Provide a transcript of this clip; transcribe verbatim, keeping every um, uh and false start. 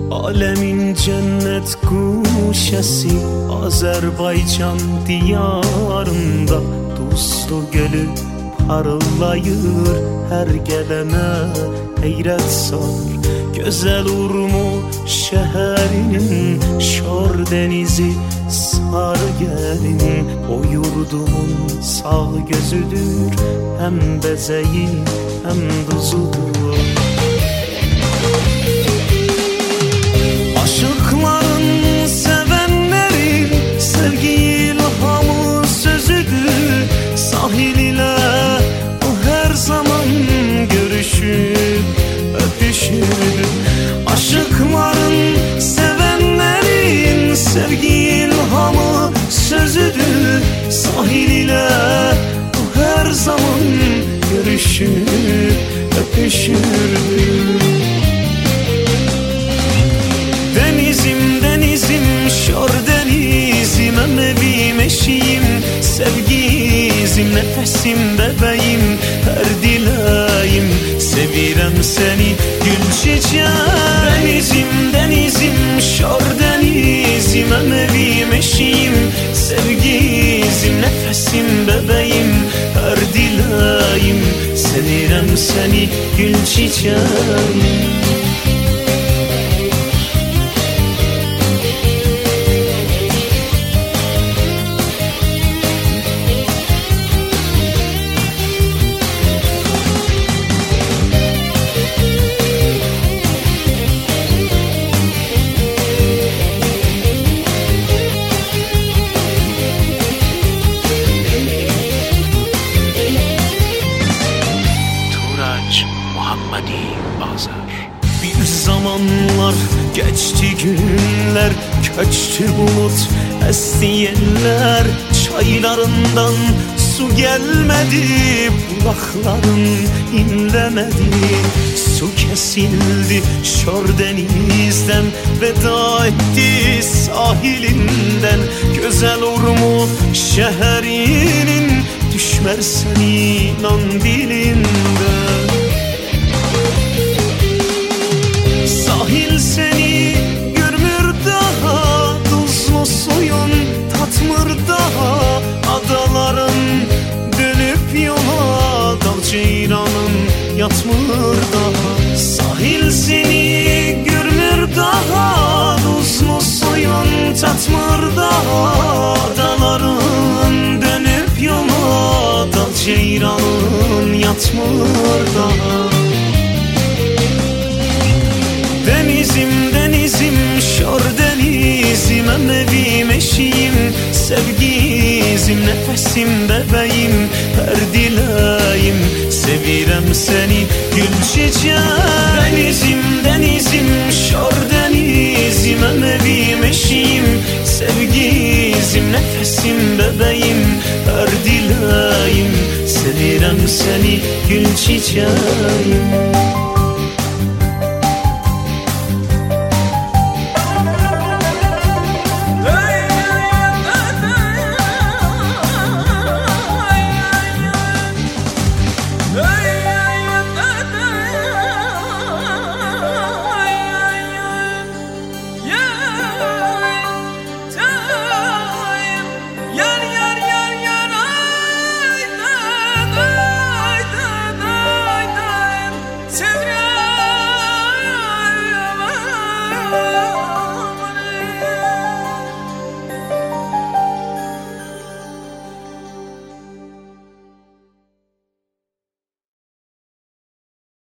Alemin cennet kuşesi Azerbaycan diyarında Tuzlu gölü parlayır, her gelene heyret sar. Güzel Urmu şehrinin şor denizi sarı gelin. O yurdumun sağ gözüdür, hem bezeyi hem tuzudur. Aşıkların, sevenlerin sevgi ilhamı sözüdür. Sahil ile o her zaman görüşüp öpüşür. Aşıkların, sevenlerin sevgi ilhamı sözüdür. Sahil ile o her zaman görüşüp öpüşür. Denizim, denizim, şor denizim, emevim, eşiğim, sevgizim, nefesim, bebeğim, her dileğim, sevirem seni gül çiçeğim. Denizim, denizim, şor denizim, emevim, eşiğim, sevgizim, nefesim, bebeğim, her dileğim, sevirem seni gül çiçeğim. Bir zamanlar geçti günler, köçtü bulut, esti yeller. Çaylarından su gelmedi, bulakların inlemedi. Su kesildi şor denizden, veda etti sahilinden. Güzel Urmu şehrinin düşmersen inan dilinden. Sahil seni görmür daha, tuzlu suyun tatmır daha. Adaların dönüp yola, dal ceyranın yatmır daha. Sahil seni görmür daha, tuzlu suyun tatmır daha. Adaların dönüp yola, dal ceyranın yatmır daha. Denizim, denizim, şor denizim, emevim, eşiğim, sevgizim, nefesim, bebeğim, her dileğim, sevirem seni gül çiçeğim. Denizim, denizim, şor denizim, emevim, eşiğim, sevgizim, nefesim, bebeğim, her dileğim, sevirem seni gül çiçeğim.